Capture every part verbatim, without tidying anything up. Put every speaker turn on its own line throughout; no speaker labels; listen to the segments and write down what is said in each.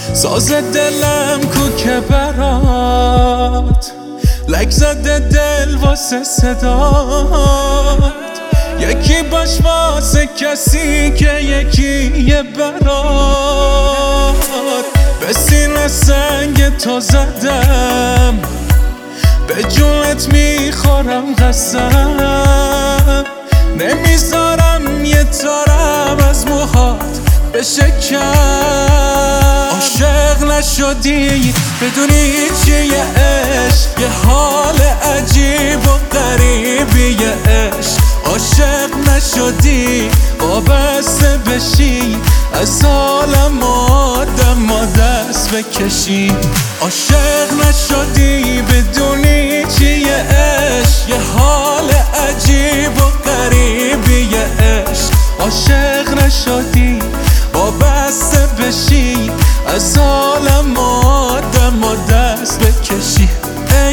ساز دلم کو که برات لک زده دل واسه صدات، یکی باش واسه کسی که یکی یه برات. به سینه سنگ تو زدم، به جونت میخورم قسم، نمیذارم یه تارم از موهات بشه کم. عاشق نشدی بدونی چیه عشق، یه حال عجیب و غریبیه عشق. عاشق نشدی وابسته بشی، از حالم آدم و دست بکشی. عاشق نشدی بدونی چیه عشق، یه حال عجیب و غریبیه عشق. عاشق نشدی وابسته بشی، از حالم آدم و دست بکشی. ای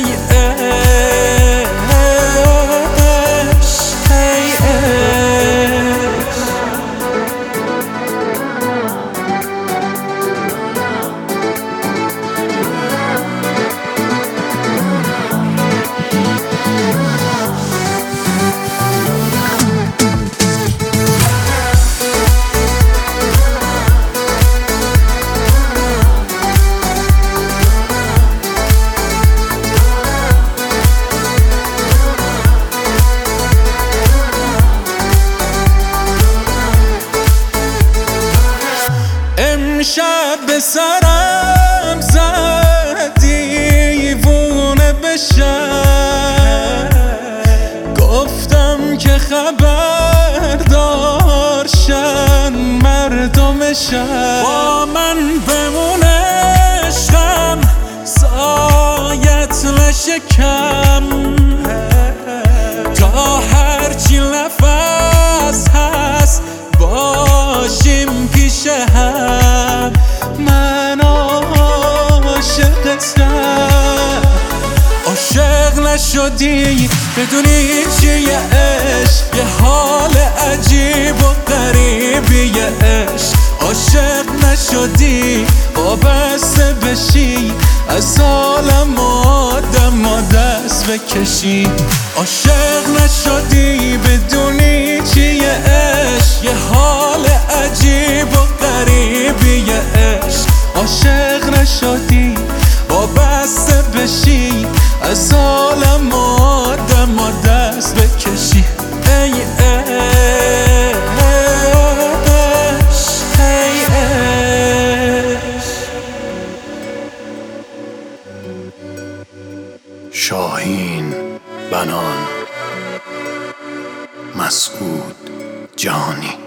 عشق، ای عشق. امشب به سرم زد دیوونه بشم، گفتم که خبردارشن مردمشن، با من بمونه عشقم سایت نشه کم، تا هرچی نفس هست باشیم پیش هم. من عاشقتم. عاشق نشدی بدونی چیه عشق، یه حال عجیب و غریبیه عشق. عاشق نشدی وابسته بشی، از حالم آدم و دست بکشی. عاشق نشدی بدونی چیه عشق، یه حال عجیب و غریبیه عشق. عاشق نشدی وابسته بشی، از حالم آدم و دست بکشی. ای عشق، ای عشق.
شاهین بنان، مسعود جهانی.